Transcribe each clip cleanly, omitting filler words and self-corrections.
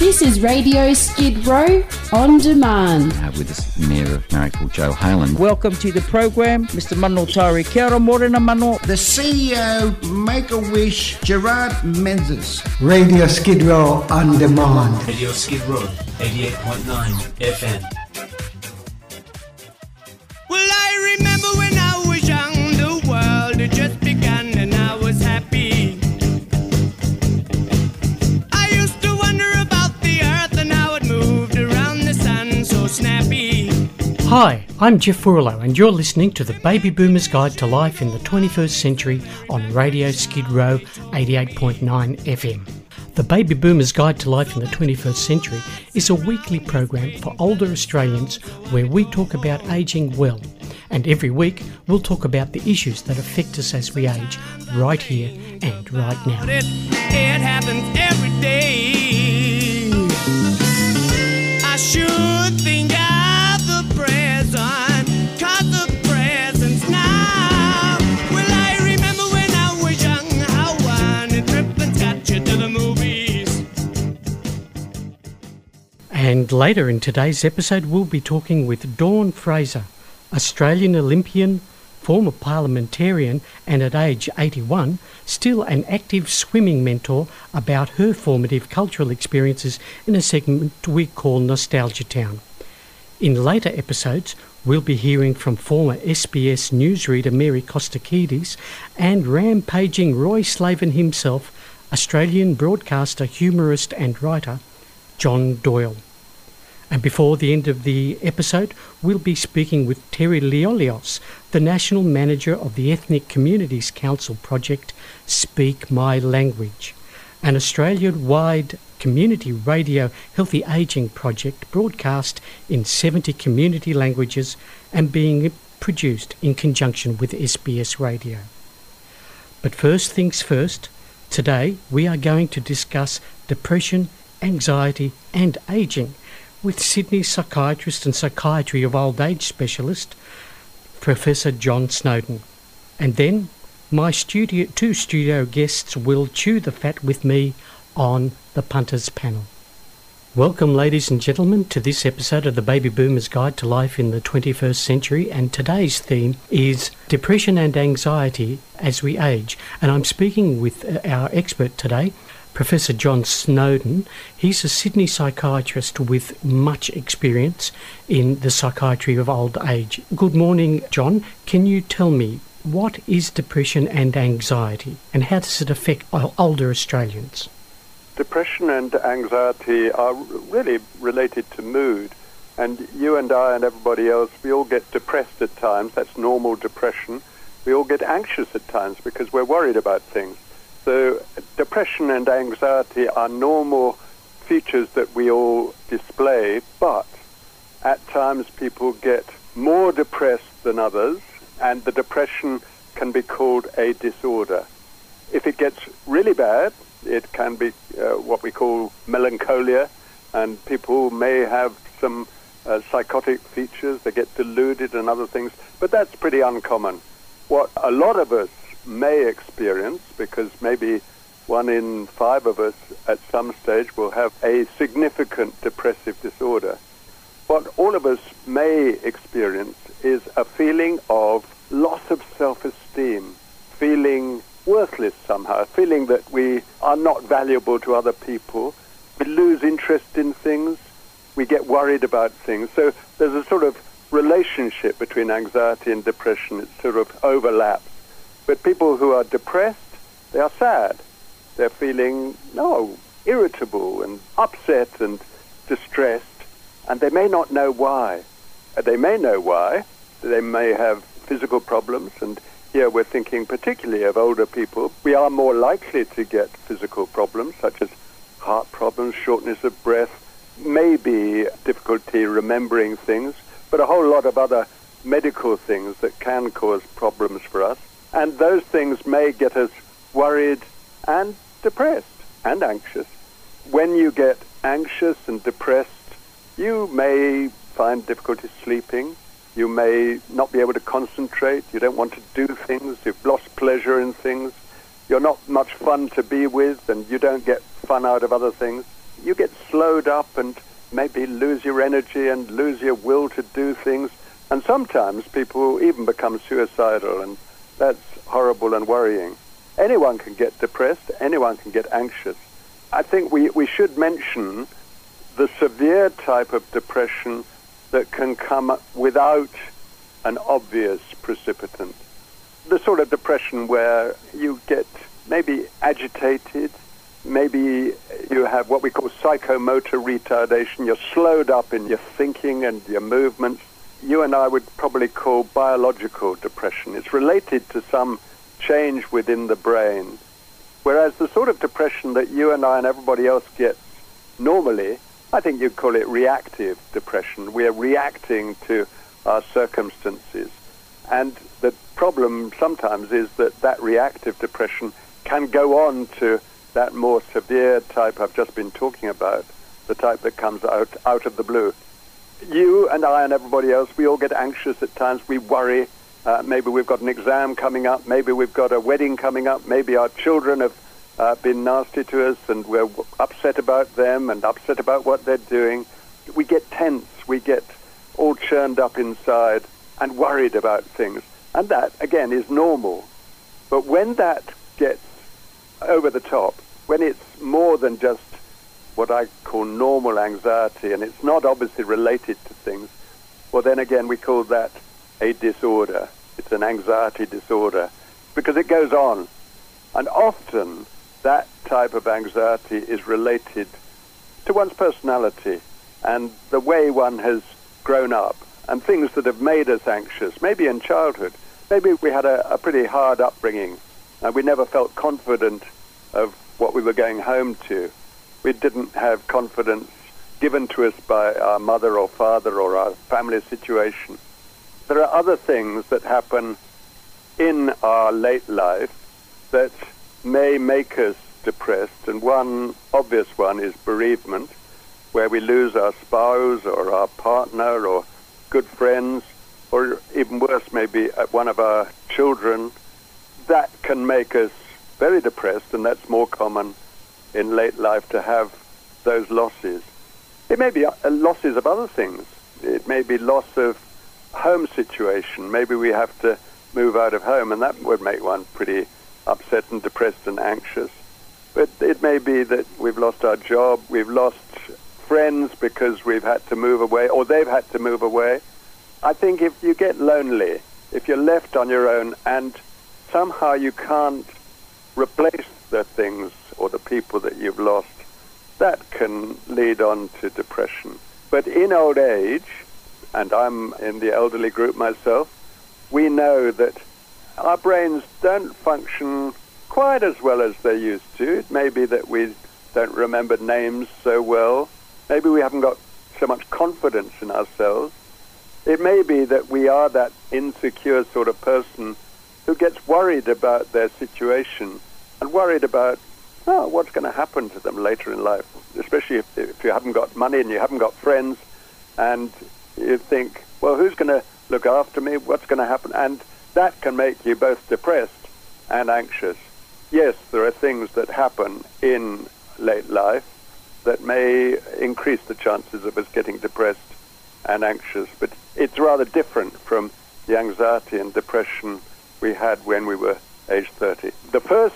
This is Radio Skid Row On Demand. With us, Mayor of Marrickville, Joe Halen. Welcome to the program, Mr. Mano Tari. Kia ora morena, Mano. The CEO, Make-A-Wish, Gerard Menzies. Radio Skid Row On Demand. Radio Skid Row, 88.9 FM. Well, I remember when I was young, the world had just begun and I was happy. I used to wonder about the earth and how it moved around the sun so snappy. Hi, I'm Jeff Furlow and you're listening to the Baby Boomer's Guide to Life in the 21st Century on Radio Skid Row 88.9 FM. The Baby Boomer's Guide to Life in the 21st Century is a weekly program for older Australians where we talk about ageing well. And every week we'll talk about the issues that affect us as we age right here and right now. It happens every day. I should think of the present, 'cause the present's now. Well, I remember when I was young, how one trip and got you to the movies. And later in today's episode we'll be talking with Dawn Fraser, Australian Olympian, former parliamentarian and at age 81 still an active swimming mentor, about her formative cultural experiences in a segment we call Nostalgia Town. In later episodes we'll be hearing from former SBS newsreader Mary Kostakidis and rampaging Roy Slaven himself, Australian broadcaster, humorist and writer John Doyle. And before the end of the episode, we'll be speaking with Terry Liolios, the National Manager of the Ethnic Communities Council project Speak My Language, an Australia-wide community radio healthy ageing project broadcast in 70 community languages and being produced in conjunction with SBS Radio. But first things first, today we are going to discuss depression, anxiety and ageing with Sydney psychiatrist and psychiatry of old age specialist, Professor John Snowden. And then my two studio guests will chew the fat with me on the Punters panel. Welcome, ladies and gentlemen, to this episode of the Baby Boomer's Guide to Life in the 21st Century, and today's theme is depression and anxiety as we age. And I'm speaking with our expert today, Professor John Snowden. He's a Sydney psychiatrist with much experience in the psychiatry of old age. Good morning, John. Can you tell me, what is depression and anxiety and how does it affect older Australians? Depression and anxiety are really related to mood. And you and I and everybody else, we all get depressed at times. That's normal depression. We all get anxious at times because we're worried about things. So depression and anxiety are normal features that we all display, but at times people get more depressed than others, and the depression can be called a disorder. If it gets really bad, it can be what we call melancholia, and people may have some psychotic features. They get deluded and other things, but that's pretty uncommon. What a lot of us may experience, because maybe 1 in 5 of us at some stage will have a significant depressive disorder. What all of us may experience is a feeling of loss of self-esteem, feeling worthless somehow, feeling that we are not valuable to other people. We lose interest in things. We get worried about things. So there's a sort of relationship between anxiety and depression. It sort of overlaps. But people who are depressed, they are sad. They're feeling, irritable and upset and distressed, and they may not know why. They may know why. They may have physical problems, and here we're thinking particularly of older people. We are more likely to get physical problems, such as heart problems, shortness of breath, maybe difficulty remembering things, but a whole lot of other medical things that can cause problems for us. And those things may get us worried and depressed and anxious. When you get anxious and depressed, you may find difficulty sleeping. You may not be able to concentrate. You don't want to do things. You've lost pleasure in things. You're not much fun to be with, and you don't get fun out of other things. you get slowed up and maybe lose your energy and lose your will to do things. And sometimes people even become suicidal, and that's horrible and worrying. Anyone can get depressed. Anyone can get anxious. I think we should mention the severe type of depression that can come without an obvious precipitant. The sort of depression where you get maybe agitated, maybe you have what we call psychomotor retardation. You're slowed up in your thinking and your movements. You and I would probably call biological depression. It's related to some change within the brain. Whereas the sort of depression that you and I and everybody else gets normally, I think you'd call it reactive depression. We are reacting to our circumstances. And the problem sometimes is that reactive depression can go on to that more severe type I've just been talking about, the type that comes out of the blue. You and I and everybody else, we all get anxious at times. We worry. Maybe we've got an exam coming up. Maybe we've got a wedding coming up. Maybe our children have been nasty to us and we're upset about them and upset about what they're doing. We get tense. We get all churned up inside and worried about things. And that, again, is normal. But when that gets over the top, when it's more than just what I call normal anxiety, and it's not obviously related to things, well, then again, we call that a disorder. It's an anxiety disorder because it goes on. And often that type of anxiety is related to one's personality and the way one has grown up and things that have made us anxious, maybe in childhood. Maybe we had a pretty hard upbringing and we never felt confident of what we were going home to. We didn't have confidence given to us by our mother or father or our family situation. There are other things that happen in our late life that may make us depressed, and one obvious one is bereavement, where we lose our spouse or our partner or good friends, or even worse, maybe one of our children. That can make us very depressed, and that's more common in late life to have those losses. It may be losses of other things. It may be loss of home situation. Maybe we have to move out of home, and that would make one pretty upset and depressed and anxious. But it may be that we've lost our job, we've lost friends because we've had to move away, or they've had to move away. I think if you get lonely, if you're left on your own and somehow you can't replace the things or the people that you've lost, that can lead on to depression. But in old age, and I'm in the elderly group myself, we know that our brains don't function quite as well as they used to. It may be that we don't remember names so well. Maybe we haven't got so much confidence in ourselves. It may be that we are that insecure sort of person who gets worried about their situation and worried about what's going to happen to them later in life, especially if you haven't got money and you haven't got friends, and you think, well, who's going to look after me? What's going to happen? And that can make you both depressed and anxious. Yes, there are things that happen in late life that may increase the chances of us getting depressed and anxious, but it's rather different from the anxiety and depression we had when we were age 30. The first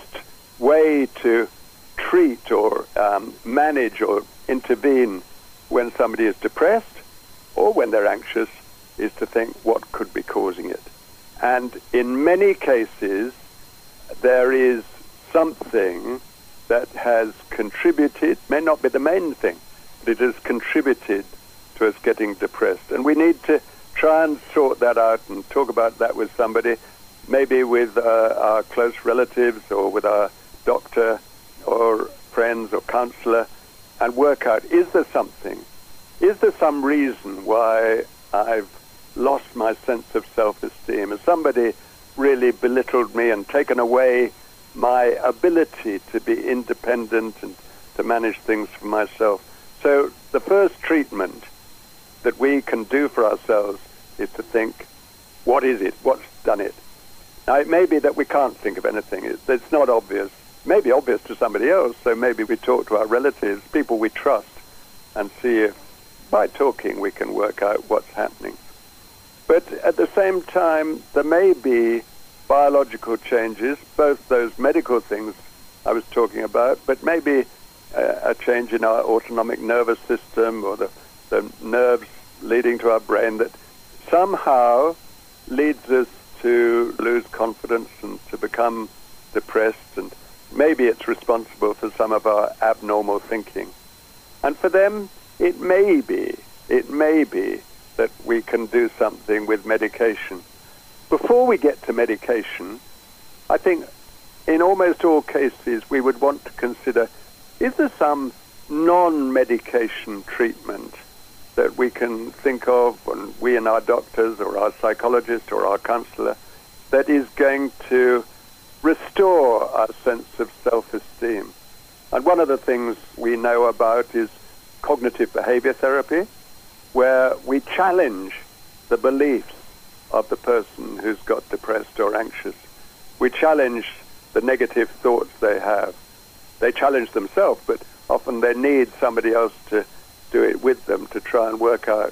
way to treat or manage or intervene when somebody is depressed or when they're anxious is to think what could be causing it. And in many cases, there is something that has contributed, may not be the main thing, but it has contributed to us getting depressed. And we need to try and sort that out and talk about that with somebody, maybe with our close relatives or with our doctor or friends or counselor, and work out, is there something? Is there some reason why I've lost my sense of self-esteem? Has somebody really belittled me and taken away my ability to be independent and to manage things for myself? So the first treatment that we can do for ourselves is to think, what is it? What's done it? Now, it may be that we can't think of anything. It's not obvious. may be obvious to somebody else, so maybe we talk to our relatives, people we trust, and see if by talking we can work out what's happening. But at the same time, there may be biological changes, both those medical things I was talking about, but maybe a change in our autonomic nervous system or the nerves leading to our brain that somehow leads us to lose confidence and to become depressed, and maybe it's responsible for some of our abnormal thinking. And for them, it may be that we can do something with medication. Before we get to medication, I think in almost all cases we would want to consider, is there some non-medication treatment that we can think of, and we and our doctors or our psychologist or our counsellor, that is going to restore our sense of self-esteem? And one of the things we know about is cognitive behavior therapy, where we challenge the beliefs of the person who's got depressed or anxious. We challenge the negative thoughts they have. They challenge themselves, but often they need somebody else to do it with them to try and work out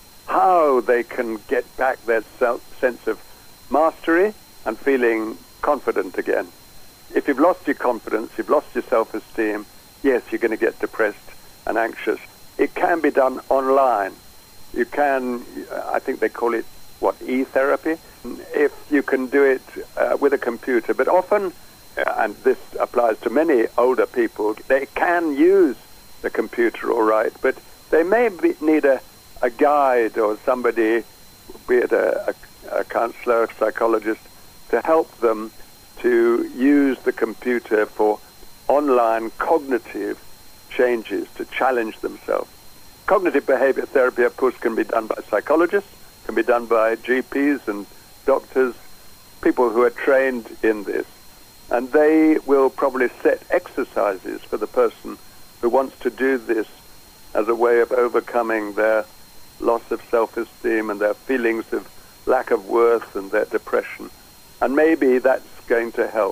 how they can get back their sense of mastery and feeling confident again. If you've lost your confidence, you've lost your self-esteem, yes, you're going to get depressed and anxious. It can be done online. You can, I think they call it, e-therapy. If you can do it with a computer, but often, and this applies to many older people, they can use the computer all right, but they may need a guide or somebody, be it a counsellor, a psychologist, to help them to use the computer for online cognitive changes, to challenge themselves. Cognitive behavior therapy, of course, can be done by psychologists, can be done by GPs and doctors, people who are trained in this. And they will probably set exercises for the person who wants to do this as a way of overcoming their loss of self-esteem and their feelings of lack of worth and their depression. And maybe that's going to help.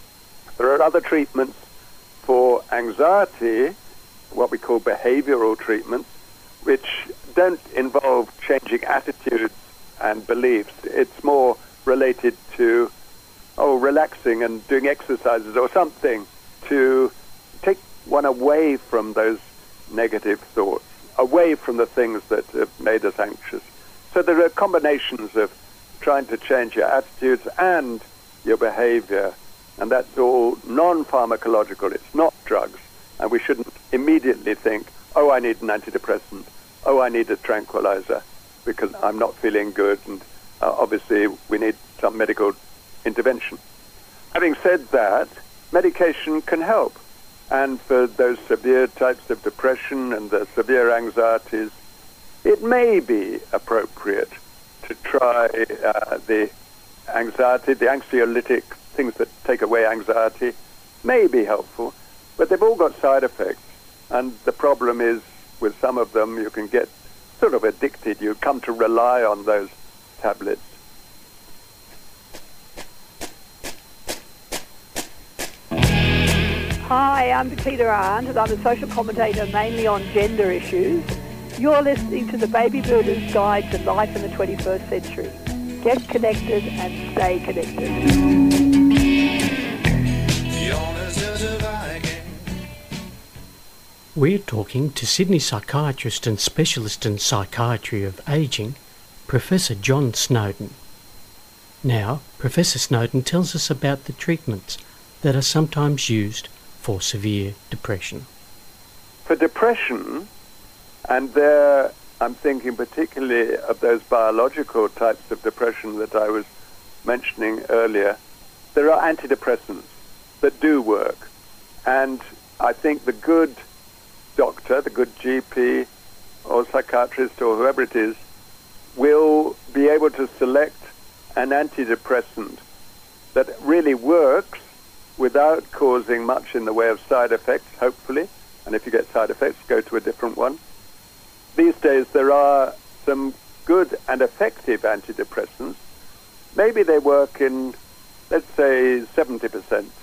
There are other treatments for anxiety, what we call behavioral treatments, which don't involve changing attitudes and beliefs. It's more related to relaxing and doing exercises or something to take one away from those negative thoughts, away from the things that have made us anxious. So there are combinations of trying to change your attitudes and your behavior, and that's all non-pharmacological. It's not drugs, and we shouldn't immediately think, oh, I need an antidepressant, oh, I need a tranquilizer because I'm not feeling good, and obviously we need some medical intervention. Having said that, medication can help, and for those severe types of depression and the severe anxieties, it may be appropriate to try the anxiety, the anxiolytic things that take away anxiety may be helpful, but they've all got side effects, and the problem is with some of them you can get sort of addicted. You come to rely on those tablets. Hi, I'm Peter Arndt, and I'm a social commentator mainly on gender issues. You're listening to the Baby Boomers Guide to Life in the 21st Century. Get connected and stay connected. We're talking to Sydney psychiatrist and specialist in psychiatry of ageing, Professor John Snowden. Now, Professor Snowden tells us about the treatments that are sometimes used for severe depression. For depression, and there I'm thinking particularly of those biological types of depression that I was mentioning earlier, there are antidepressants that do work. And I think the good doctor, the good GP or psychiatrist or whoever it is, will be able to select an antidepressant that really works without causing much in the way of side effects, hopefully. And if you get side effects, go to a different one. These days there are some good and effective antidepressants. Maybe they work in, let's say, 70%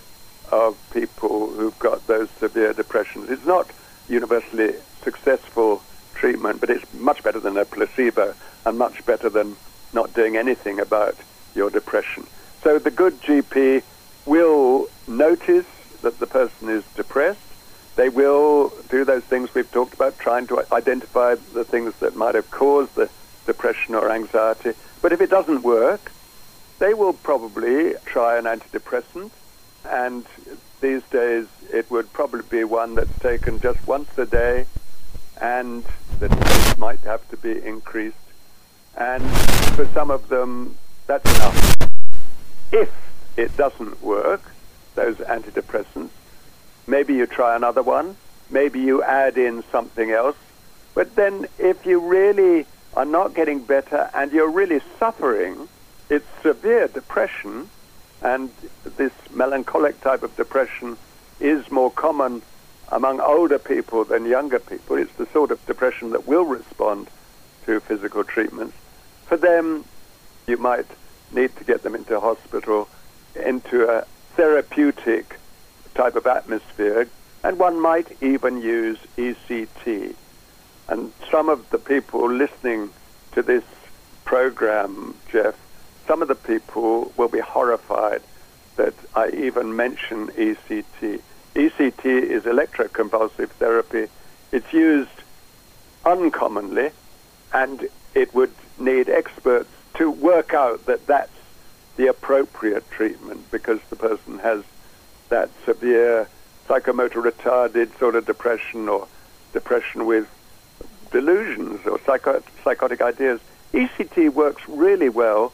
of people who've got those severe depressions. It's not universally successful treatment, but it's much better than a placebo and much better than not doing anything about your depression. So the good GP will notice that the person is depressed. They will do those things we've talked about, trying to identify the things that might have caused the depression or anxiety. But if it doesn't work, they will probably try an antidepressant, and these days it would probably be one that's taken just once a day, and the dose might have to be increased. And for some of them, that's enough. If it doesn't work, those antidepressants, maybe you try another one, maybe you add in something else. But then if you really are not getting better and you're really suffering, it's severe depression, and this melancholic type of depression is more common among older people than younger people. It's the sort of depression that will respond to physical treatments. For them, you might need to get them into hospital, into a therapeutic type of atmosphere, and one might even use ECT. And some of the people listening to this program, Jeff, some of the people will be horrified that I even mention ECT. ECT is electroconvulsive therapy. It's used uncommonly, and it would need experts to work out that that's the appropriate treatment, because the person has that severe psychomotor retarded sort of depression, or depression with delusions or psychotic ideas. ECT works really well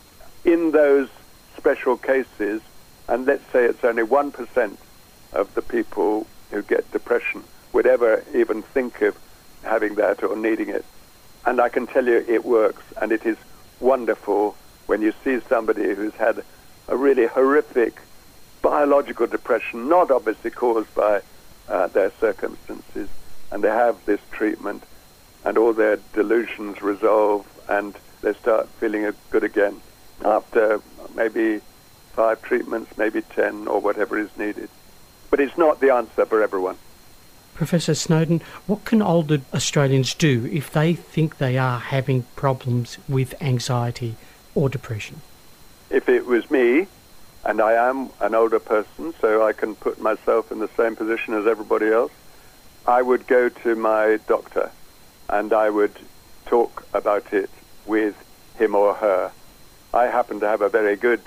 in those special cases, and let's say it's only 1% of the people who get depression would ever even think of having that or needing it. And I can tell you it works, and it is wonderful when you see somebody who's had a really horrific biological depression, not obviously caused by their circumstances, and they have this treatment, and all their delusions resolve, and they start feeling good again after maybe 5 treatments, maybe 10, or whatever is needed. But it's not the answer for everyone. Professor Snowden, what can older Australians do if they think they are having problems with anxiety or depression? If it was me, and I am an older person, so I can put myself in the same position as everybody else, I would go to my doctor and I would talk about it with him or her. I happen to have a very good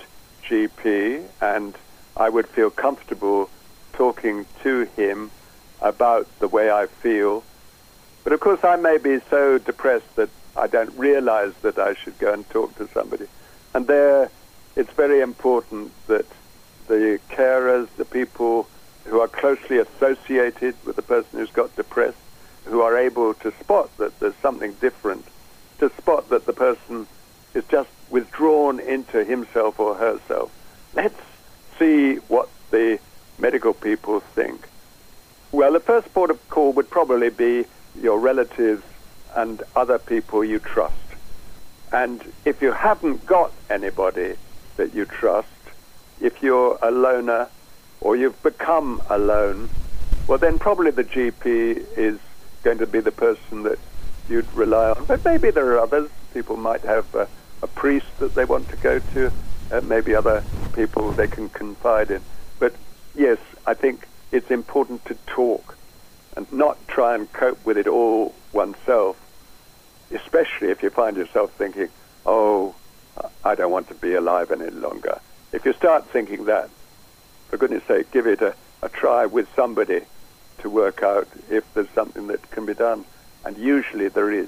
GP, and I would feel comfortable talking to him about the way I feel. But of course I may be so depressed that I don't realize that I should go and talk to somebody. And there it's very important that the carers, the people who are closely associated with the person who's got depressed, who are able to spot that there's something different, to spot that the person is just withdrawn into himself or herself. Let's see what the medical people think. Well, the first port of call would probably be your relatives and other people you trust. And if you haven't got anybody that you trust, if you're a loner or you've become alone, well, then probably the GP is going to be the person that you'd rely on. But maybe there are others. People might have a priest that they want to go to, maybe other people they can confide in. But yes, I think it's important to talk and not try and cope with it all oneself, especially if you find yourself thinking, oh, I don't want to be alive any longer. If you start thinking that, for goodness sake, give it a try with somebody to work out if there's something that can be done. And usually there is.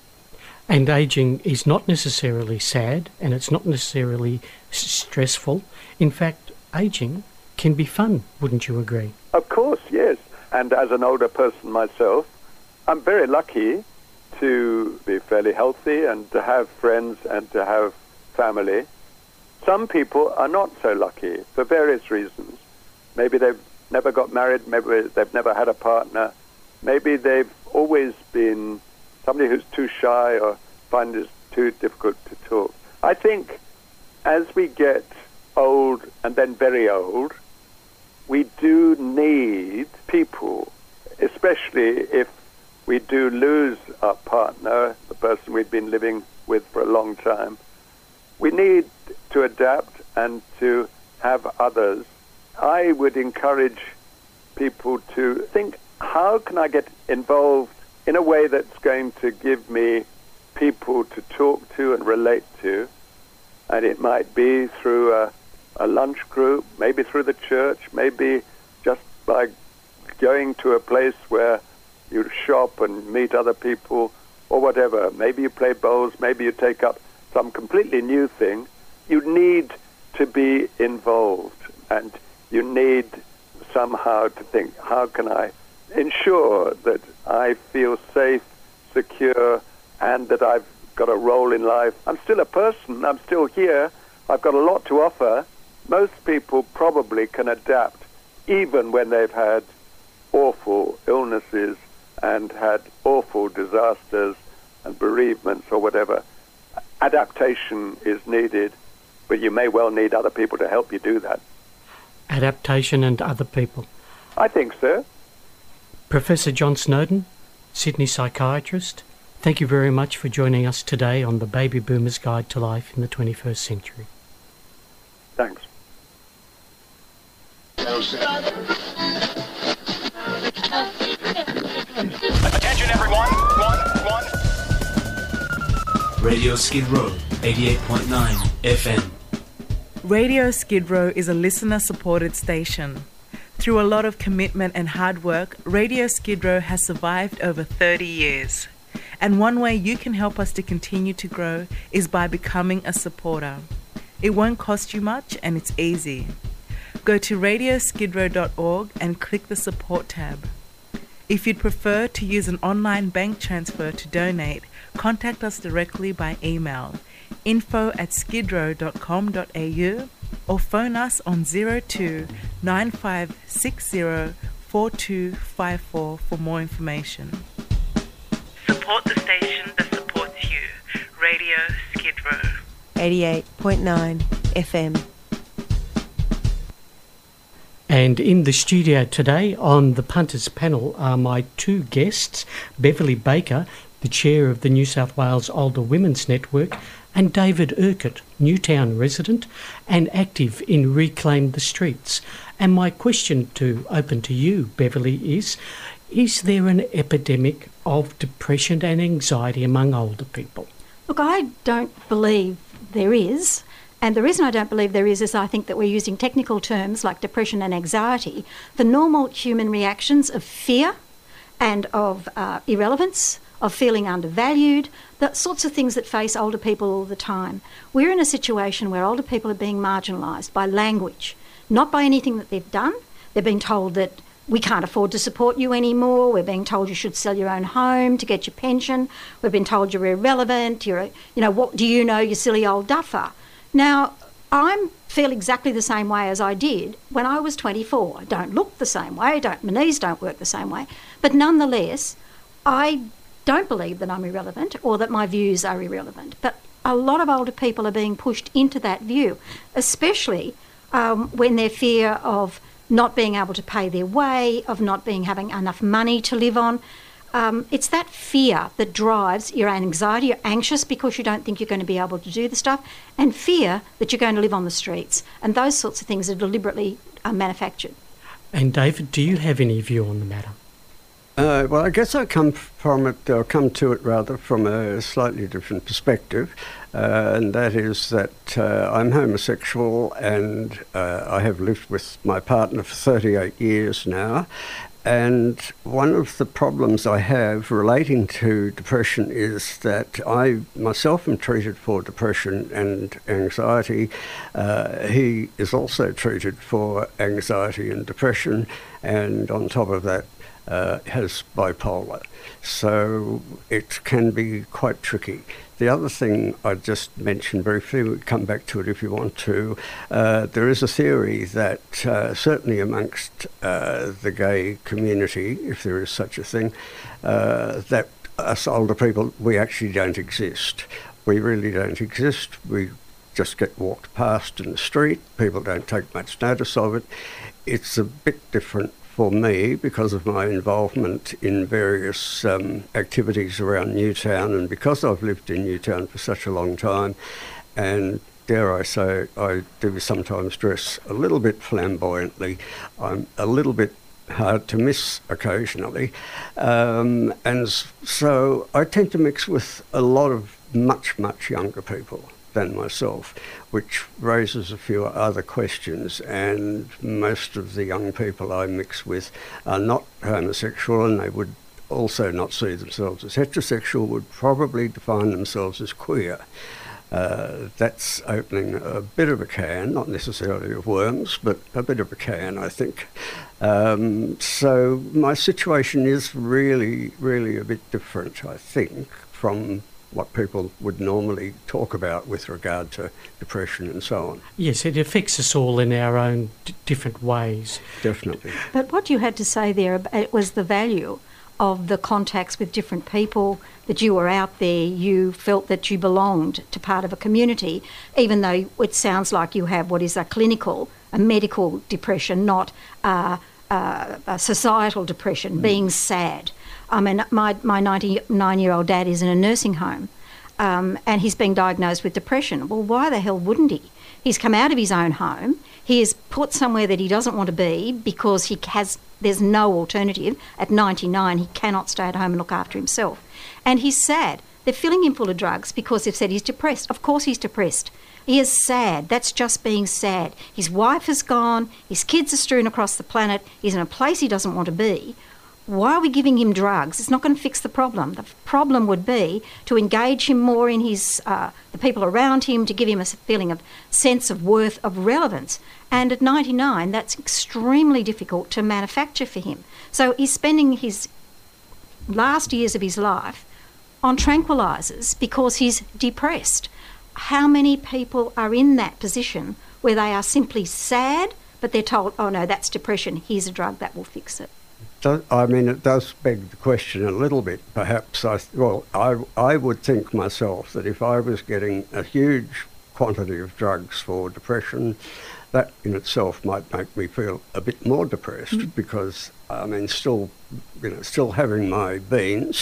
And ageing is not necessarily sad, and it's not necessarily stressful. In fact, ageing can be fun, wouldn't you agree? Of course, yes. And as an older person myself, I'm very lucky to be fairly healthy and to have friends and to have family. Some people are not so lucky for various reasons. Maybe they've never got married, maybe they've never had a partner, maybe they've always been somebody who's too shy or finds it too difficult to talk. I think as we get old and then very old, we do need people, especially if we do lose our partner, the person we've been living with for a long time. We need to adapt and to have others. I would encourage people to think, how can I get involved in a way that's going to give me people to talk to and relate to? And it might be through a lunch group, maybe through the church, maybe just by going to a place where you shop and meet other people or whatever. Maybe you play bowls, maybe you take up some completely new thing. You need to be involved, and you need somehow to think, how can I ensure that I feel safe, secure, and that I've got a role in life? I'm still a person, I'm still here, I've got a lot to offer. Most people probably can adapt even when they've had awful illnesses and had awful disasters and bereavements or whatever. Adaptation is needed, but you may well need other people to help you do that. Adaptation and other people. I think so. Professor John Snowden, Sydney psychiatrist, thank you very much for joining us today on the Baby Boomers Guide to Life in the 21st Century. Thanks. Attention everyone, one. Radio Skid Row, 88.9 FM. Radio Skid Row is a listener-supported station. Through a lot of commitment and hard work, Radio Skid Row has survived over 30 years. And one way you can help us to continue to grow is by becoming a supporter. It won't cost you much and it's easy. Go to radioskidrow.org and click the support tab. If you'd prefer to use an online bank transfer to donate, contact us directly by email info@skidrow.com.au or phone us on 02 9560 4254 for more information. Support the station that supports you. Radio Skid Row. 88.9 FM. And in the studio today on the Punters panel are my two guests, Beverly Baker, the chair of the New South Wales Older Women's Network, and David Urquhart, Newtown resident and active in Reclaim the Streets. And my question open to you, Beverly, is there an epidemic of depression and anxiety among older people? Look, I don't believe there is. And the reason I don't believe there is I think that we're using technical terms like depression and anxiety for normal human reactions of fear and of irrelevance, of feeling undervalued, the sorts of things that face older people all the time. We're in a situation where older people are being marginalised by language, not by anything that they've done. They're being told that we can't afford to support you anymore. We're being told you should sell your own home to get your pension. We've been told you're irrelevant. What do you know, you silly old duffer? Now, I feel exactly the same way as I did when I was 24. I don't look the same way, my knees don't work the same way, but nonetheless, I don't believe that I'm irrelevant or that my views are irrelevant. But a lot of older people are being pushed into that view, especially when their fear of not being able to pay their way, of not having enough money to live on. It's that fear that drives your anxiety. You're anxious because you don't think you're going to be able to do the stuff, and fear that you're going to live on the streets. And those sorts of things are deliberately manufactured. And David, do you have any view on the matter? Well, I guess I come to it rather from a slightly different perspective, and that is that I'm homosexual and I have lived with my partner for 38 years now. And one of the problems I have relating to depression is that I myself am treated for depression and anxiety. He is also treated for anxiety and depression, and on top of that has bipolar. So it can be quite tricky. The other thing I just mentioned briefly, we'll come back to it if you want to, there is a theory that certainly amongst the gay community, if there is such a thing, that us older people, we actually don't exist. We really don't exist. We just get walked past in the street. People don't take much notice of it. It's a bit different for me because of my involvement in various activities around Newtown, and because I've lived in Newtown for such a long time, and dare I say, I do sometimes dress a little bit flamboyantly. I'm a little bit hard to miss occasionally, and so I tend to mix with a lot of much younger people than myself, which raises a few other questions. And most of the young people I mix with are not homosexual, and they would also not see themselves as heterosexual, would probably define themselves as queer. That's opening a bit of a can, not necessarily of worms, but a bit of a can, I think. So my situation is really a bit different, I think, from what people would normally talk about with regard to depression and so on. Yes, it affects us all in our own different ways. Definitely. But what you had to say there was the value of the contacts with different people, that you were out there, you felt that you belonged to part of a community, even though it sounds like you have what is a medical depression, not a societal depression, being sad. I mean, my 99-year-old dad is in a nursing home and he's being diagnosed with depression. Well, why the hell wouldn't he? He's come out of his own home. He is put somewhere that he doesn't want to be because there's no alternative. At 99, he cannot stay at home and look after himself. And he's sad. They're filling him full of drugs because they've said he's depressed. Of course he's depressed. He is sad. That's just being sad. His wife is gone. His kids are strewn across the planet. He's in a place he doesn't want to be. Why are we giving him drugs? It's not going to fix the problem. The problem would be to engage him more in his the people around him, to give him a feeling of sense of worth, of relevance. And at 99, that's extremely difficult to manufacture for him. So he's spending his last years of his life on tranquilizers because he's depressed. How many people are in that position where they are simply sad, but they're told, oh no, that's depression, here's a drug that will fix it? I mean, it does beg the question a little bit, perhaps. I would think myself that if I was getting a huge quantity of drugs for depression, that in itself might make me feel a bit more depressed because, I mean, still having my beans,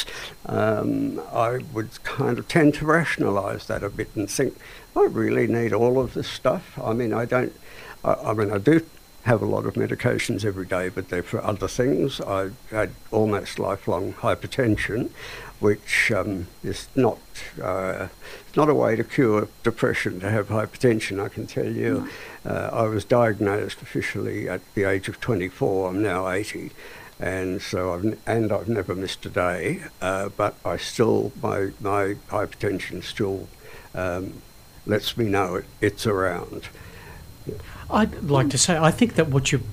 I would kind of tend to rationalise that a bit and think, I really need all of this stuff. I mean, I do have a lot of medications every day, but they're for other things. I had almost lifelong hypertension, which is not a way to cure depression, to have hypertension, I can tell you. I was diagnosed officially at the age of 24. I'm now 80, and so I've never missed a day. But I still, my hypertension still lets me know it's around. I'd like to say, I think that what you're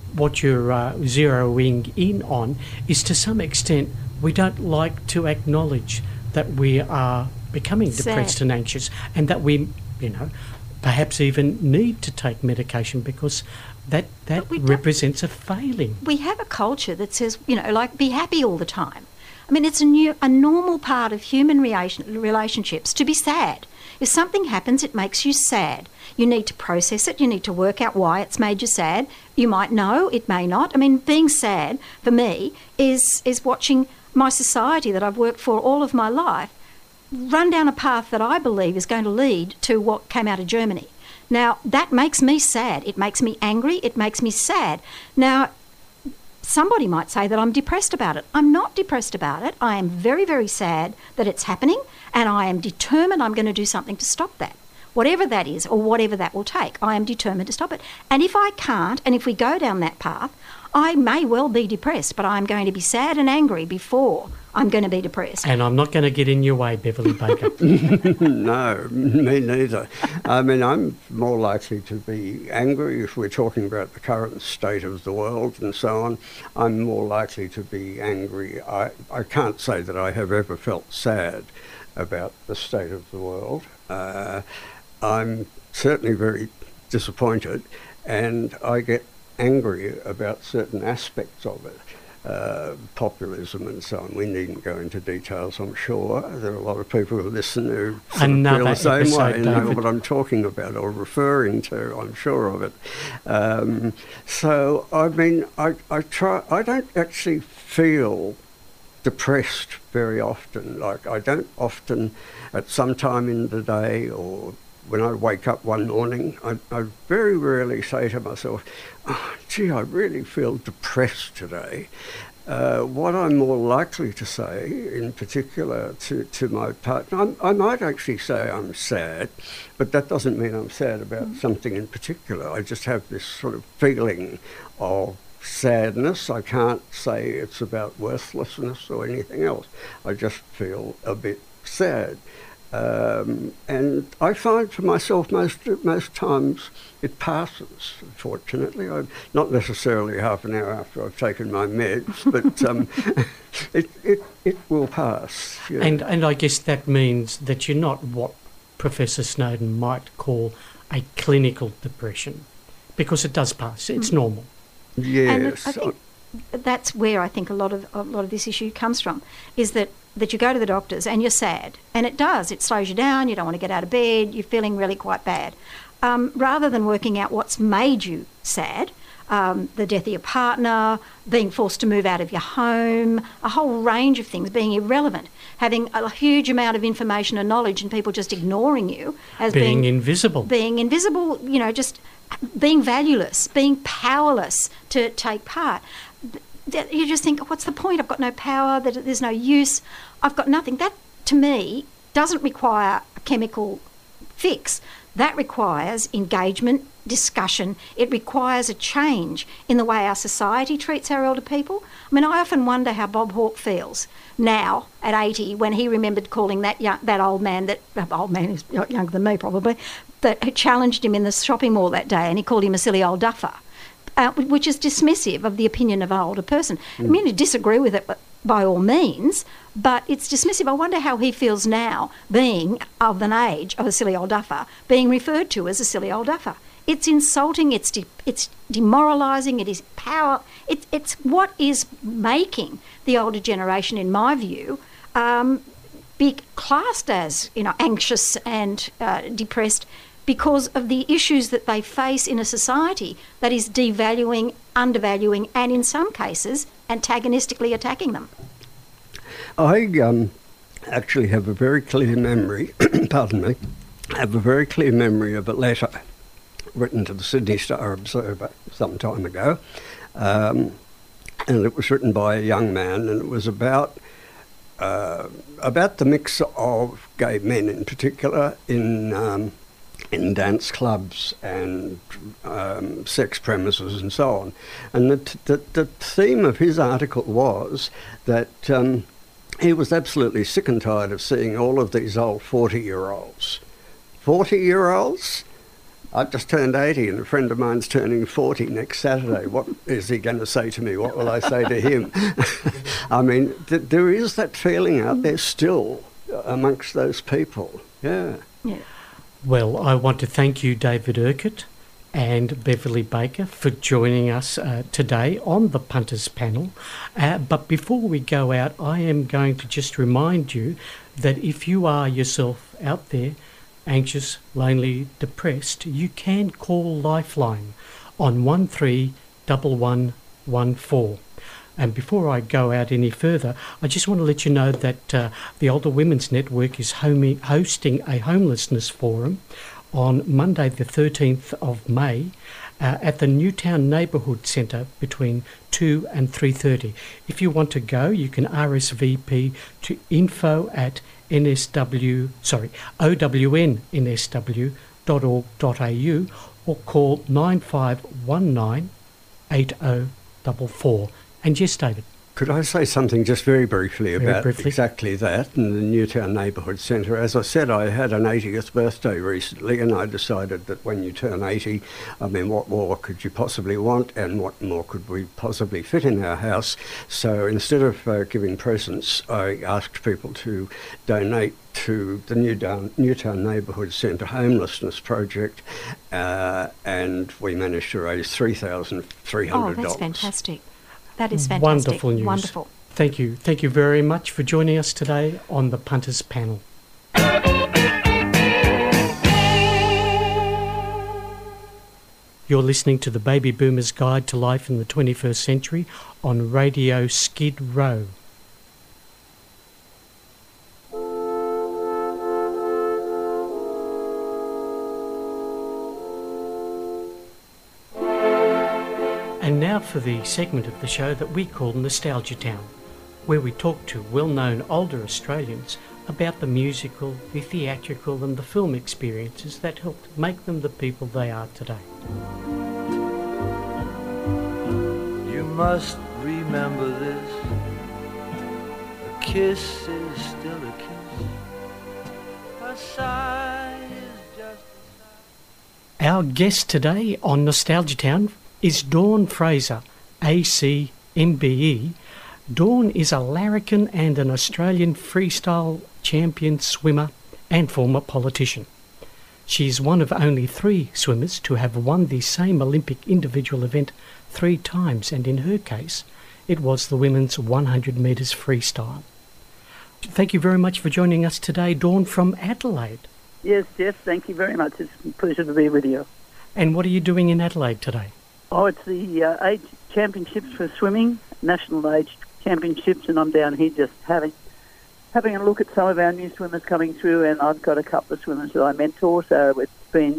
zeroing in on is, to some extent, we don't like to acknowledge that we are becoming depressed and anxious, and that we, perhaps even need to take medication because that represents a failing. We have a culture that says, be happy all the time. I mean, it's a normal part of human relationships to be sad. If something happens, it makes you sad. You need to process it. You need to work out why it's made you sad. You might know, it may not. I mean, being sad for me is watching my society that I've worked for all of my life run down a path that I believe is going to lead to what came out of Germany. Now, that makes me sad. It makes me angry. It makes me sad. Now, somebody might say that I'm depressed about it. I'm not depressed about it. I am very, very sad that it's happening, and I am determined I'm going to do something to stop that. Whatever that is, or whatever that will take, I am determined to stop it. And if I can't, and if we go down that path, I may well be depressed, but I'm going to be sad and angry before I'm going to be depressed. And I'm not going to get in your way, Beverly Baker. No, me neither. I mean, I'm more likely to be angry if we're talking about the current state of the world and so on. I'm more likely to be angry. I can't say that I have ever felt sad about the state of the world. I'm certainly very disappointed, and I get angry about certain aspects of it. populism and so on. We needn't go into details, I'm sure. There are a lot of people who listen who sort of feel the same way and know what I'm talking about or referring to, I'm sure of it. So, I mean, I don't actually feel depressed very often. Like, I don't often, at some time in the day or when I wake up one morning, I very rarely say to myself, oh, gee, I really feel depressed today. What I'm more likely to say, in particular to my partner, I might actually say I'm sad, but that doesn't mean I'm sad about something in particular. I just have this sort of feeling of sadness. I can't say it's about worthlessness or anything else. I just feel a bit sad. And I find for myself most times it passes, fortunately. Not necessarily half an hour after I've taken my meds, but it will pass. Yeah. And I guess that means that you're not what Professor Snowden might call a clinical depression, because it does pass. It's normal. Yes. And I think that's where I think a lot of this issue comes from, is that you go to the doctors and you're sad, and it slows you down, you don't want to get out of bed, you're feeling really quite bad. Rather than working out what's made you sad, the death of your partner, being forced to move out of your home, a whole range of things, being irrelevant, having a huge amount of information and knowledge and people just ignoring you as being invisible, just being valueless, being powerless to take part. You just think, what's the point? I've got no power, there's no use, I've got nothing. That, to me, doesn't require a chemical fix. That requires engagement, discussion. It requires a change in the way our society treats our elder people. I mean, I often wonder how Bob Hawke feels now at 80 when he remembered calling that old man who's younger than me probably, that challenged him in the shopping mall that day, and he called him a silly old duffer. Which is dismissive of the opinion of an older person. I mean, to disagree with it by all means, but it's dismissive. I wonder how he feels now, being of an age of a silly old duffer, being referred to as a silly old duffer. It's insulting, it's demoralising, it is power. It's what is making the older generation, in my view, be classed as, anxious and depressed, because of the issues that they face in a society that is devaluing, undervaluing, and in some cases antagonistically attacking them. I actually have a very clear memory, pardon me, of a letter written to the Sydney Star Observer some time ago, and it was written by a young man, and it was about the mix of gay men in particular in dance clubs and sex premises and so on. And the theme of his article was that he was absolutely sick and tired of seeing all of these old 40-year-olds. 40-year-olds? I've just turned 80 and a friend of mine's turning 40 next Saturday. What is he going to say to me? What will I say to him? I mean, there is that feeling out there still amongst those people. Yeah. Well, I want to thank you, David Urquhart and Beverly Baker, for joining us today on the Punters panel. But before we go out, I am going to just remind you that if you are yourself out there, anxious, lonely, depressed, you can call Lifeline on 131114. And before I go out any further, I just want to let you know that the Older Women's Network is hosting a homelessness forum on Monday the 13th of May at the Newtown Neighbourhood Centre between 2 and 3:30. If you want to go, you can RSVP to ownnsw.org.au or call 9519 8044. And yes, David. Could I say something just very briefly about exactly that in the Newtown Neighbourhood Centre? As I said, I had an 80th birthday recently, and I decided that when you turn 80, I mean, what more could you possibly want, and what more could we possibly fit in our house? So instead of giving presents, I asked people to donate to the Newtown Neighbourhood Centre Homelessness Project, and we managed to raise $3,300. Oh, that's fantastic. That is fantastic. Wonderful news. Wonderful. Thank you. Thank you very much for joining us today on the Punters Panel. You're listening to the Baby Boomers Guide to Life in the 21st Century on Radio Skid Row. And now for the segment of the show that we call Nostalgia Town, where we talk to well-known older Australians about the musical, the theatrical and the film experiences that helped make them the people they are today. You must remember this, a kiss is still a kiss, a sigh is just a sigh. Our guest today on Nostalgia Town is Dawn Fraser, ACMBE. Dawn is a larrikin and an Australian freestyle champion swimmer and former politician. She is one of only 3 swimmers to have won the same Olympic individual event 3 times, and in her case, it was the women's 100 metres freestyle. Thank you very much for joining us today, Dawn from Adelaide. Yes, Jeff, thank you very much. It's a pleasure to be with you. And what are you doing in Adelaide today? Oh, it's the age championships for swimming, national age championships, and I'm down here just having a look at some of our new swimmers coming through, and I've got a couple of swimmers that I mentor, so it's been,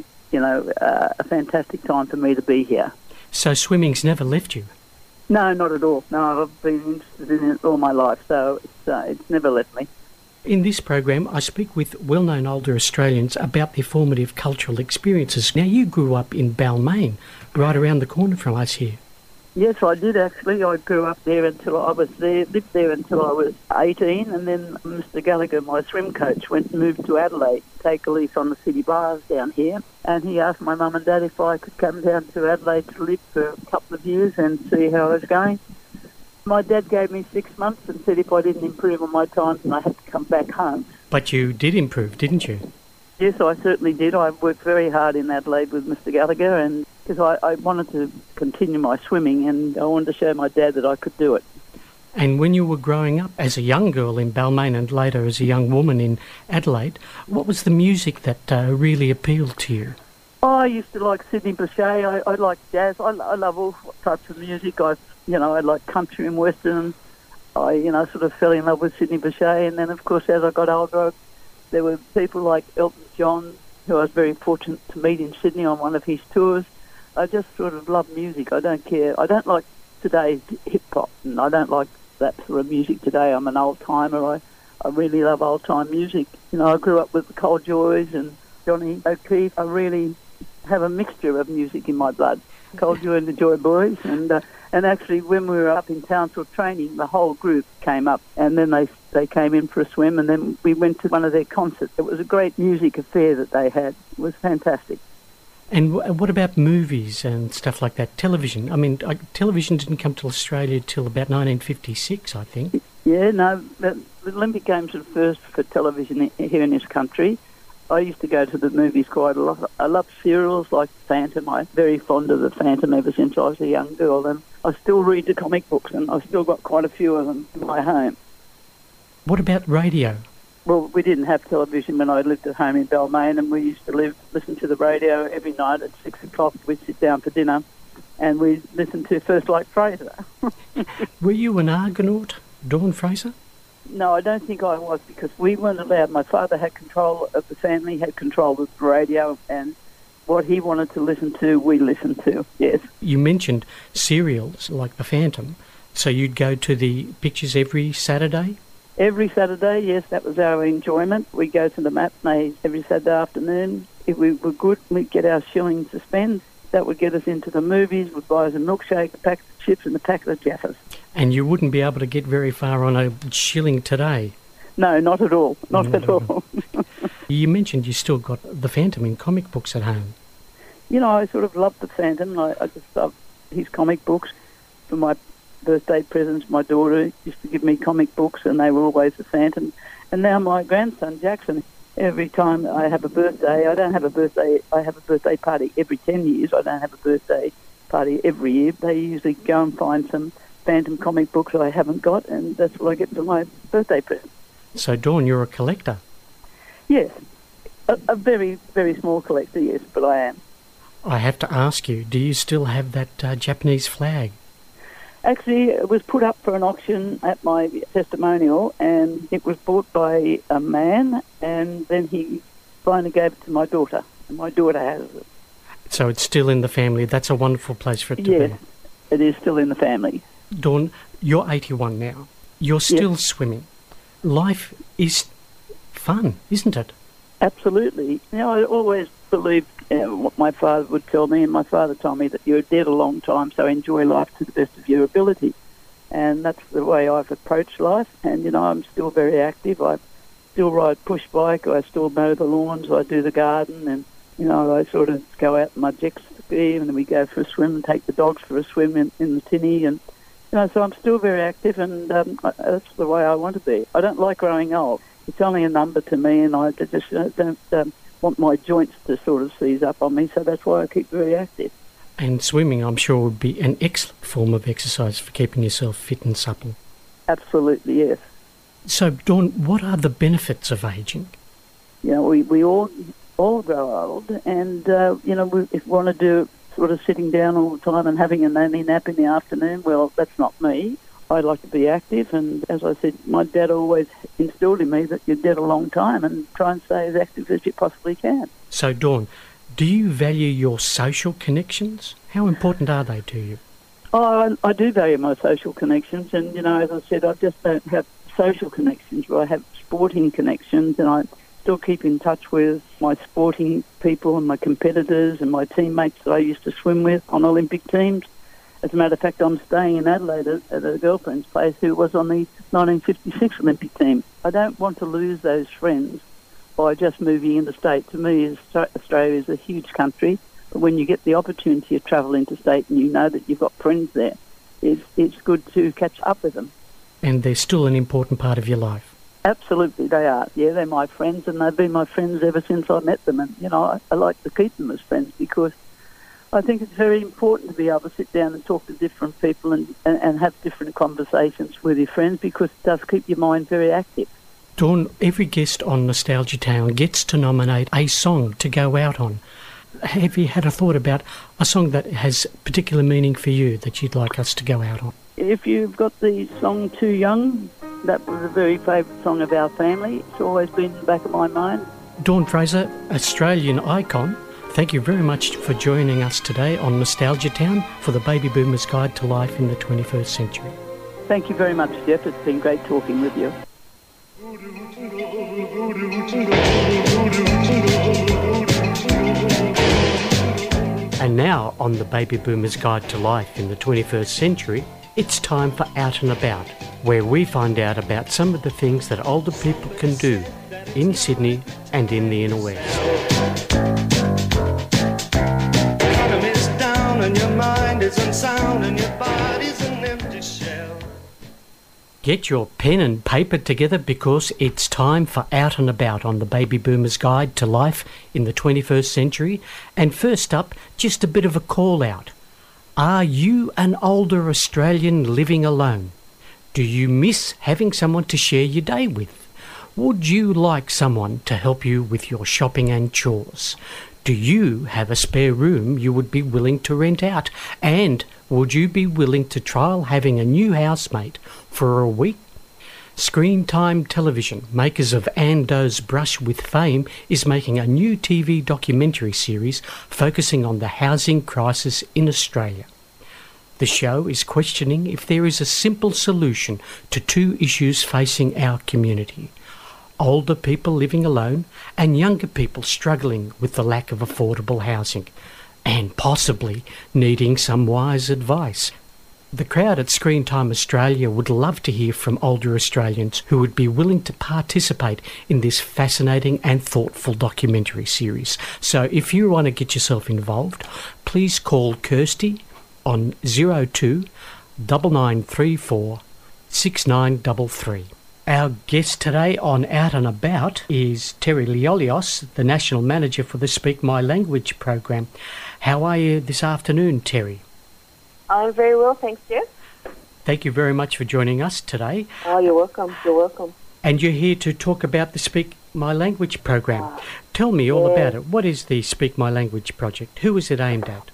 a fantastic time for me to be here. So swimming's never left you? No, not at all. No, I've been interested in it all my life, so it's never left me. In this program, I speak with well-known older Australians about their formative cultural experiences. Now, you grew up in Balmain, right around the corner from us here. Yes, I did actually. I grew up there until I was there, lived there until I was 18, and then Mr. Gallagher, my swim coach, moved to Adelaide to take a lease on the city bars down here, and he asked my mum and dad if I could come down to Adelaide to live for a couple of years and see how I was going. My dad gave me 6 months and said if I didn't improve on my times, then I had to come back home. But you did improve, didn't you? Yes, I certainly did. I worked very hard in Adelaide with Mr. Gallagher, and because I wanted to continue my swimming, and I wanted to show my dad that I could do it. And when you were growing up as a young girl in Balmain and later as a young woman in Adelaide, what was the music that really appealed to you? Oh, I used to like Sidney Bechet. I like jazz. I love all types of music. I like country and western. I sort of fell in love with Sidney Bechet, and then of course as I got older, there were people like Elton John, who I was very fortunate to meet in Sydney on one of his tours. I just sort of love music. I don't care. I don't like today's hip-hop, and I don't like that sort of music today. I'm an old-timer. I really love old-time music. I grew up with the Cole Joys and Johnny O'Keefe. I really have a mixture of music in my blood. Cole Joy and the Joy Boys. And actually, when we were up in Townsville training, the whole group came up, and then they came in for a swim, and then we went to one of their concerts. It was a great music affair that they had. It was fantastic. And what about movies and stuff like that? Television? I mean, television didn't come to Australia till about 1956, I think. Yeah, no, the Olympic Games were first for television here in this country. I used to go to the movies quite a lot. I love serials like Phantom. I'm very fond of the Phantom ever since I was a young girl, and I still read the comic books, and I've still got quite a few of them in my home. What about radio? Well, we didn't have television when I lived at home in Balmain, and we used to listen to the radio every night at 6 o'clock. We'd sit down for dinner, and we'd listen to First Light Fraser. Were you an Argonaut, Dawn Fraser? No, I don't think I was, because we weren't allowed. My father had control of the family, had control of the radio, and what he wanted to listen to, we listened to, yes. You mentioned serials like The Phantom, so you'd go to the pictures every Saturday? Every Saturday, yes, that was our enjoyment. We'd go to the matinees every Saturday afternoon. If we were good, we'd get our shillings to spend. That would get us into the movies. We'd buy us a milkshake, a packet of chips and a packet of Jaffas. And you wouldn't be able to get very far on a shilling today? No, not at all. Not at all. You mentioned you still got The Phantom in comic books at home. I sort of loved The Phantom. I just loved his comic books. For my birthday presents, my daughter used to give me comic books, and they were always The Phantom. And now my grandson, Jackson, every time I have a birthday, I have a birthday party every 10 years. I don't have a birthday party every year. They usually go and find some Phantom comic books I haven't got, and that's what I get for my birthday present. So, Dawn, you're a collector? Yes. A very, very small collector, yes, but I am. I have to ask you, do you still have that Japanese flag? Actually, it was put up for an auction at my testimonial, and it was bought by a man, and then he finally gave it to my daughter, and my daughter has it. So it's still in the family. That's a wonderful place for it to be. Yes, it is still in the family. Dawn, you're 81 now. You're still swimming. Life is fun, isn't it? Absolutely. You know, I always believed what my father would tell me, and my father told me that you're dead a long time, so enjoy life to the best of your ability. And that's the way I've approached life. And, you know, I'm still very active. I still ride push bike. I still mow the lawns. I do the garden. And, you know, I sort of go out in my jet ski, and then we go for a swim and take the dogs for a swim in the tinny. And, you know, so I'm still very active, and that's the way I want to be. I don't like growing old. It's only a number to me, and I just don't want my joints to sort of seize up on me, so that's why I keep very active. And swimming, I'm sure, would be an excellent form of exercise for keeping yourself fit and supple. Absolutely, yes. So, Dawn, what are the benefits of ageing? You know, we all grow old, and, you know, if we want to do sort of sitting down all the time and having a nanny nap in the afternoon, well, that's not me. I like to be active, and as I said, my dad always instilled in me that you're dead a long time and try and stay as active as you possibly can. So, Dawn, do you value your social connections? How important are they to you? Oh, I do value my social connections, and, you know, as I said, I just don't have social connections, but I have sporting connections, and I still keep in touch with my sporting people and my competitors and my teammates that I used to swim with on Olympic teams. As a matter of fact, I'm staying in Adelaide at a girlfriend's place who was on the 1956 Olympic team. I don't want to lose those friends by just moving interstate. To me, Australia is a huge country, but when you get the opportunity to travel interstate and you know that you've got friends there, it's good to catch up with them. And they're still an important part of your life? Absolutely, they are. Yeah, they're my friends, and they've been my friends ever since I met them. And, you know, I like to keep them as friends because I think it's very important to be able to sit down and talk to different people and have different conversations with your friends, because it does keep your mind very active. Dawn, every guest on Nostalgia Town gets to nominate a song to go out on. Have you had a thought about a song that has particular meaning for you that you'd like us to go out on? If you've got the song Too Young, that was a very favourite song of our family. It's always been in the back of my mind. Dawn Fraser, Australian icon, thank you very much for joining us today on Nostalgia Town for the Baby Boomer's Guide to Life in the 21st Century. Thank you very much, Jeff. It's been great talking with you. And now, on the Baby Boomer's Guide to Life in the 21st Century, it's time for Out and About, where we find out about some of the things that older people can do in Sydney and in the inner west. Economy's down and your mind is unsound and your body's an empty shell. Get your pen and paper together because it's time for Out and About on the Baby Boomer's Guide to Life in the 21st Century. And first up, just a bit of a call out. Are you an older Australian living alone? Do you miss having someone to share your day with? Would you like someone to help you with your shopping and chores? Do you have a spare room you would be willing to rent out? And would you be willing to trial having a new housemate for a week? Screen Time Television, makers of Ando's Brush with Fame, is making a new TV documentary series focusing on the housing crisis in Australia. The show is questioning if there is a simple solution to two issues facing our community: older people living alone and younger people struggling with the lack of affordable housing, and possibly needing some wise advice. The crowd at Screen Time Australia would love to hear from older Australians who would be willing to participate in this fascinating and thoughtful documentary series. So if you want to get yourself involved, please call Kirsty on 02 9934 6933. Our guest today on Out and About is Terry Liolios, the National Manager for the Speak My Language program. How are you this afternoon, Terry? I'm very well, thanks, Jeff. Thank you very much for joining us today. Oh, you're welcome. You're welcome. And you're here to talk about the Speak My Language program. Tell me all about it. What is the Speak My Language project? Who is it aimed at?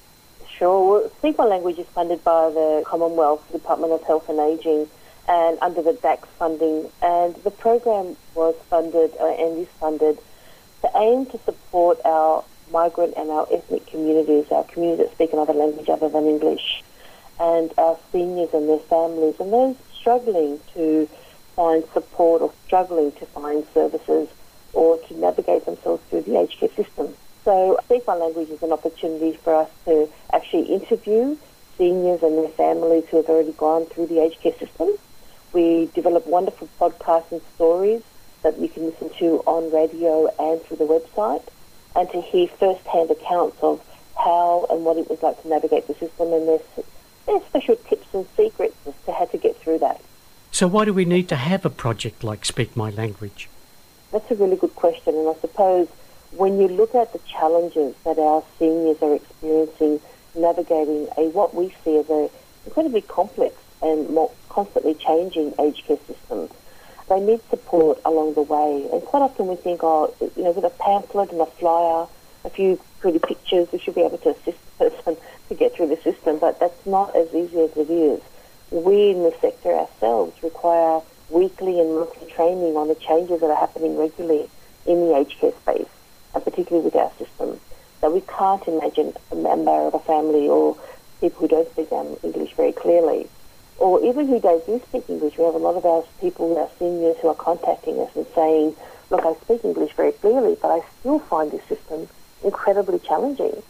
Sure. Well, Speak My Language is funded by the Commonwealth Department of Health and Ageing and under the DAX funding. And the program was funded and is funded to aim to support our migrant and our ethnic communities, our communities that speak another language other than English, and our seniors and their families, and those struggling to find support or struggling to find services or to navigate themselves through the aged care system. So Speak My Language is an opportunity for us to actually interview seniors and their families who have already gone through the aged care system. We develop wonderful podcasts and stories that you can listen to on radio and through the website, and to hear first-hand accounts of how and what it was like to navigate the system and their special tips and secrets as to how to get through that. So why do we need to have a project like Speak My Language? That's a really good question, and I suppose when you look at the challenges that our seniors are experiencing navigating what we see as a incredibly complex and more constantly changing aged care system, they need support along the way. And quite often we think, with a pamphlet and a flyer, a few pretty pictures, we should be able to assist the person to get through the system, but that's not as easy as it is. We in the sector ourselves require weekly and monthly training on the changes that are happening regularly in the aged care space, and particularly with our system. So we can't imagine a member of a family or people who don't speak English very clearly, or even who do speak English. We have a lot of our people, our seniors, who are contacting us and saying, look, I speak English very clearly, but I still find this system incredibly challenging.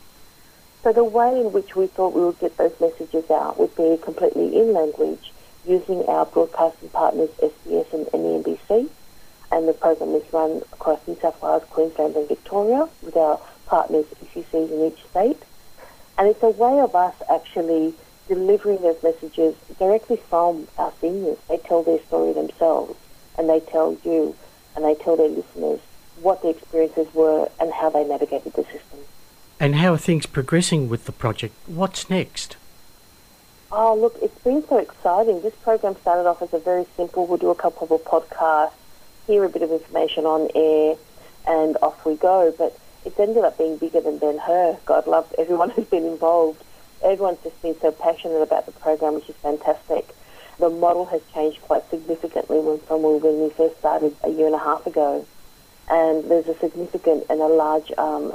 So the way in which we thought we would get those messages out would be completely in language, using our broadcasting partners SBS and NEMBC, and the program is run across New South Wales, Queensland and Victoria with our partners ECCs in each state. And it's a way of us actually delivering those messages directly from our seniors. They tell their story themselves, and they tell you and they tell their listeners what the experiences were and how they navigated the system. And how are things progressing with the project? What's next? Oh, look, it's been so exciting. This program started off as a very simple, we'll do a couple of podcasts, hear a bit of information on air, and off we go. But it's ended up being bigger than Ben-Hur. God love everyone who's been involved. Everyone's just been so passionate about the program, which is fantastic. The model has changed quite significantly from when we first started a year and a half ago. And there's a significant and a large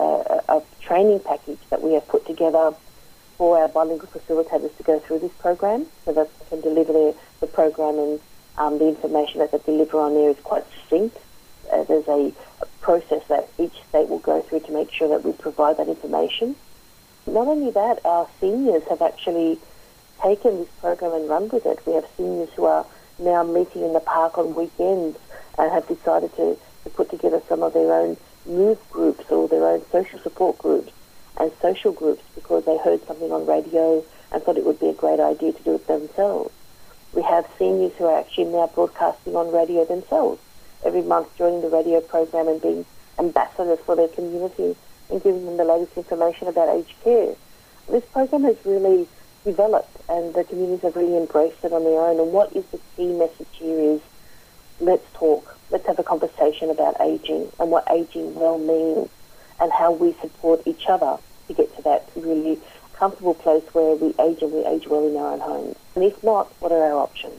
a training package that we have put together for our bilingual facilitators to go through this program, so that they can deliver the program, and the information that they deliver on there is quite succinct. There's a process that each state will go through to make sure that we provide that information. Not only that, our seniors have actually taken this program and run with it. We have seniors who are now meeting in the park on weekends and have decided to put together some of their own youth groups or their own social support groups and social groups because they heard something on radio and thought it would be a great idea to do it themselves. We have seniors who are actually now broadcasting on radio themselves every month, joining the radio program and being ambassadors for their community and giving them the latest information about aged care. This program has really developed and the communities have really embraced it on their own. And what is the key message here is, let's talk. Let's have a conversation about ageing and what ageing well means and how we support each other to get to that really comfortable place where we age and we age well in our own homes. And if not, what are our options?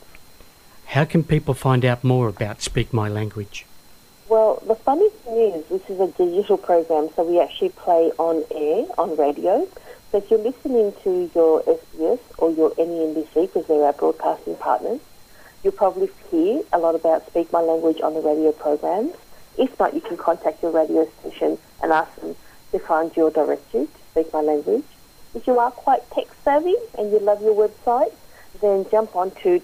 How can people find out more about Speak My Language? Well, the funny thing is, this is a digital program, so we actually play on air, on radio. So if you're listening to your SBS or your NEMBC, because they're our broadcasting partners, you'll probably hear a lot about Speak My Language on the radio programs. If not, you can contact your radio station and ask them to find your directory to Speak My Language. If you are quite tech-savvy and you love your website, then jump on to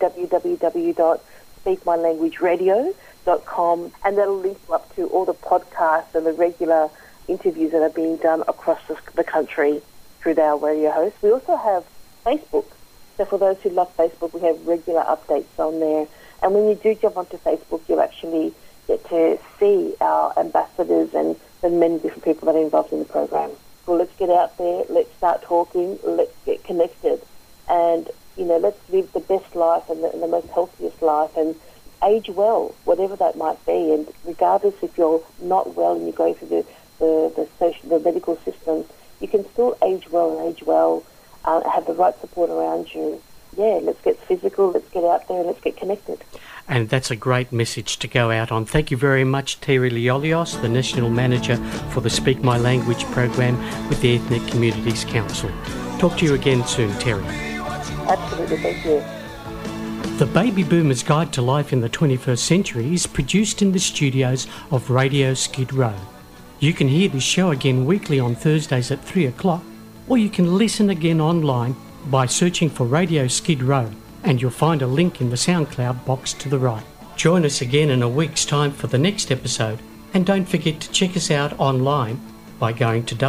www.speakmylanguageradio.com, and that'll link you up to all the podcasts and the regular interviews that are being done across the country through our radio hosts. We also have Facebook. So for those who love Facebook, we have regular updates on there. And when you do jump onto Facebook, you'll actually get to see our ambassadors and the many different people that are involved in the program. Well, let's get out there, let's start talking, let's get connected. And let's live the best life and the most healthiest life and age well, whatever that might be. And regardless if you're not well and you go through the medical system, you can still age well and age well, have the right support around you. Yeah, let's get physical, let's get out there and let's get connected. And that's a great message to go out on. Thank you very much, Terry Liolios, the National Manager for the Speak My Language program with the Ethnic Communities Council. Talk to you again soon, Terry. Absolutely, thank you. The Baby Boomers Guide to Life in the 21st Century is produced in the studios of Radio Skid Row. You can hear this show again weekly on Thursdays at 3 o'clock, or you can listen again online by searching for Radio Skid Row, and you'll find a link in the SoundCloud box to the right. Join us again in a week's time for the next episode, and don't forget to check us out online by going to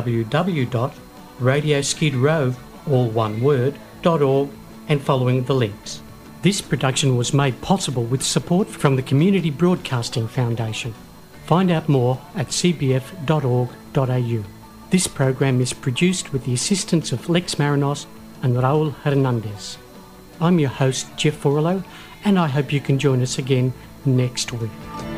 www.radioskidrow.org and following the links. This production was made possible with support from the Community Broadcasting Foundation. Find out more at cbf.org.au. This program is produced with the assistance of Lex Marinos and Raul Hernandez. I'm your host, Jeff Forlow, and I hope you can join us again next week.